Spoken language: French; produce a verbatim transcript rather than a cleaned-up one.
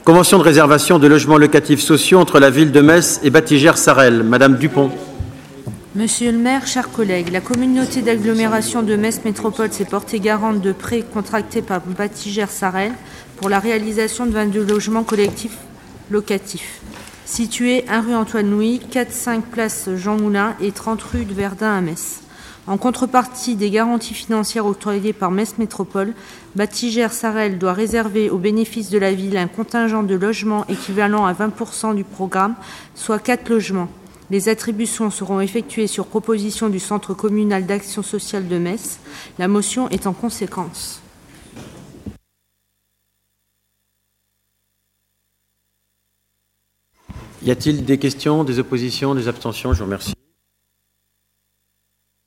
Convention de réservation de logements locatifs sociaux entre la ville de Metz et Batigères-Sarrel. Madame Dupont. Monsieur le maire, chers collègues, la communauté d'agglomération de Metz Métropole s'est portée garante de prêts contractés par Batigères-Sarrel pour la réalisation de vingt-deux logements collectifs locatifs, situés un rue Antoine Louis, quatre cinq place Jean Moulin et trente rue de Verdun à Metz. En contrepartie des garanties financières octroyées par Metz Métropole, Batigères-Sarrel doit réserver au bénéfice de la ville un contingent de logements équivalent à vingt pour cent du programme, soit quatre logements. Les attributions seront effectuées sur proposition du Centre communal d'action sociale de Metz. La motion est en conséquence. Y a-t-il des questions, des oppositions, des abstentions? Je vous remercie.